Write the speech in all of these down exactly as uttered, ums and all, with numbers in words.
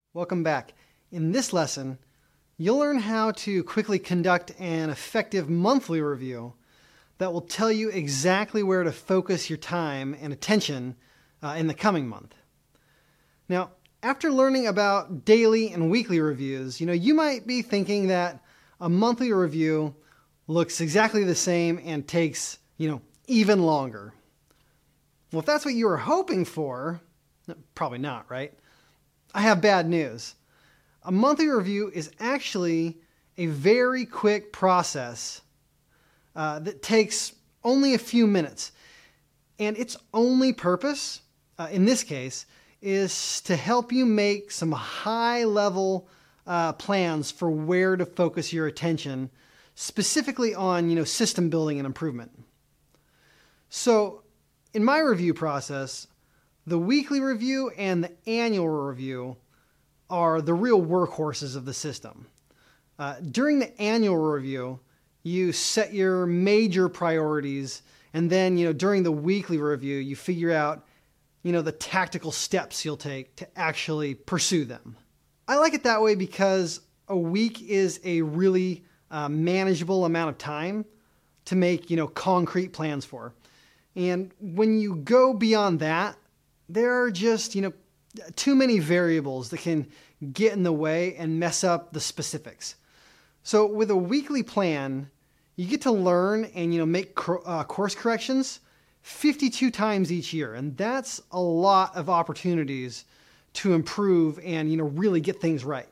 Welcome back. In this lesson, you'll learn how to quickly conduct an effective monthly review that will tell you exactly where to focus your time and attention uh, in the coming month. Now, after learning about daily and weekly reviews, you know, you might be thinking that a monthly review looks exactly the same and takes, you know, even longer. Well, if that's what you were hoping for, probably not, right? I have bad news. A monthly review is actually a very quick process uh, that takes only a few minutes. And its only purpose, uh, in this case, is to help you make some high-level uh, plans for where to focus your attention, specifically on, you know, system building and improvement. So, in my review process, the weekly review and the annual review are the real workhorses of the system. Uh, during the annual review, you set your major priorities, and then, you know, during the weekly review, you figure out, you know, the tactical steps you'll take to actually pursue them. I like it that way because a week is a really uh, manageable amount of time to make, you know, concrete plans for. And when you go beyond that, there are just, you know, too many variables that can get in the way and mess up the specifics. So with a weekly plan, you get to learn and, you know, make uh, course corrections fifty-two times each year. And that's a lot of opportunities to improve and, you know, really get things right.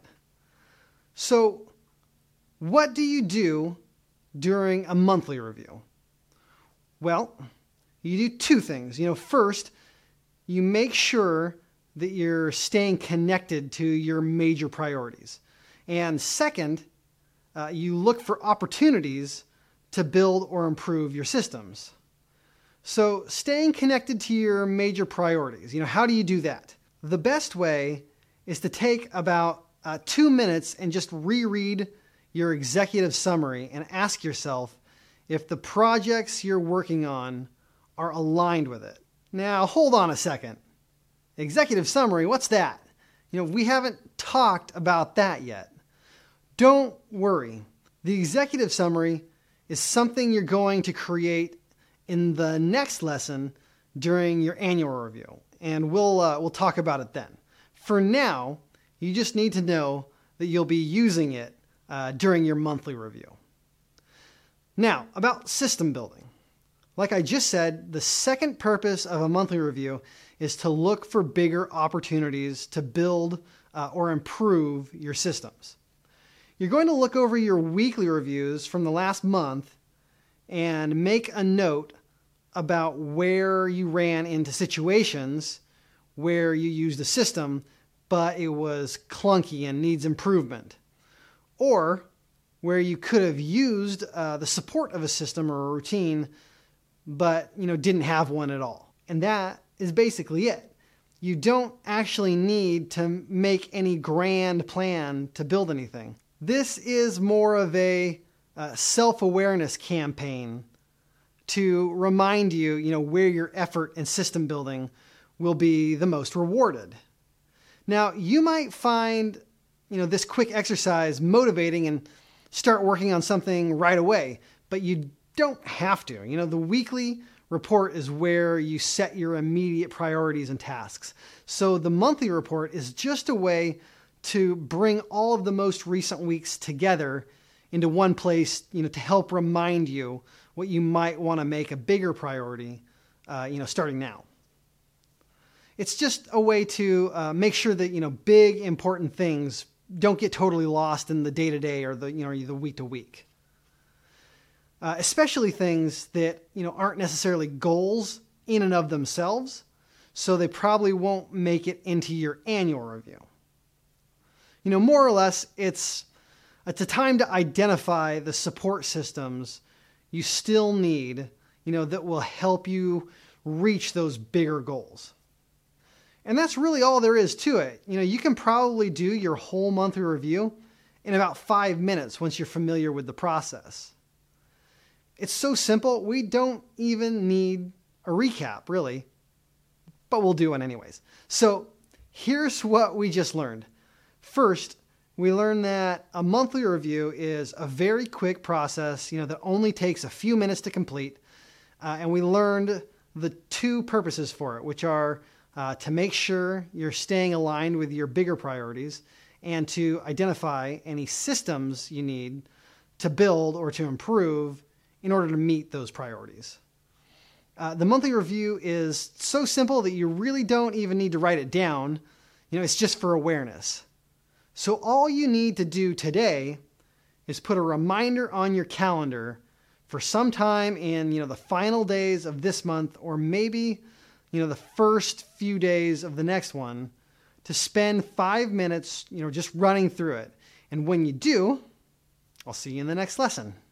So what do you do during a monthly review? Well, you do two things. You know, first, you make sure that you're staying connected to your major priorities. And second, uh, you look for opportunities to build or improve your systems. So staying connected to your major priorities, you know, how do you do that? The best way is to take about uh, two minutes and just reread your executive summary and ask yourself if the projects you're working on are aligned with it. Now, hold on a second. Executive summary, what's that? You know, we haven't talked about that yet. Don't worry. The executive summary is something you're going to create in the next lesson during your annual review, and we'll uh, we'll talk about it then. For now, you just need to know that you'll be using it uh, during your monthly review. Now, about system building. Like I just said, the second purpose of a monthly review is to look for bigger opportunities to build uh, or improve your systems. You're going to look over your weekly reviews from the last month and make a note about where you ran into situations where you used a system, but it was clunky and needs improvement. Or where you could have used uh, the support of a system or a routine, but, you know, didn't have one at all. And that is basically it. You don't actually need to make any grand plan to build anything. This is more of a uh, self-awareness campaign to remind you, you know, where your effort in system building will be the most rewarded. Now, you might find, you know, this quick exercise motivating and start working on something right away, but you don't have to. You know, the weekly report is where you set your immediate priorities and tasks. So the monthly report is just a way to bring all of the most recent weeks together into one place, you know, to help remind you what you might want to make a bigger priority, uh, you know, starting now. It's just a way to uh, make sure that, you know, big important things don't get totally lost in the day-to-day or the, you know, the week-to-week. Uh, especially things that, you know, aren't necessarily goals in and of themselves, so they probably won't make it into your annual review. You know, more or less, it's, it's a time to identify the support systems you still need, you know, that will help you reach those bigger goals. And that's really all there is to it. You know, you can probably do your whole monthly review in about five minutes once you're familiar with the process. It's so simple, we don't even need a recap, really, but we'll do one anyways. So here's what we just learned. First, we learned that a monthly review is a very quick process, you know, that only takes a few minutes to complete. Uh, and we learned the two purposes for it, which are uh, to make sure you're staying aligned with your bigger priorities and to identify any systems you need to build or to improve in order to meet those priorities. Uh, the monthly review is so simple that you really don't even need to write it down. You know, it's just for awareness. So all you need to do today is put a reminder on your calendar for some time in, you know, the final days of this month, or maybe, you know, the first few days of the next one, to spend five minutes, you know, just running through it. And when you do, I'll see you in the next lesson.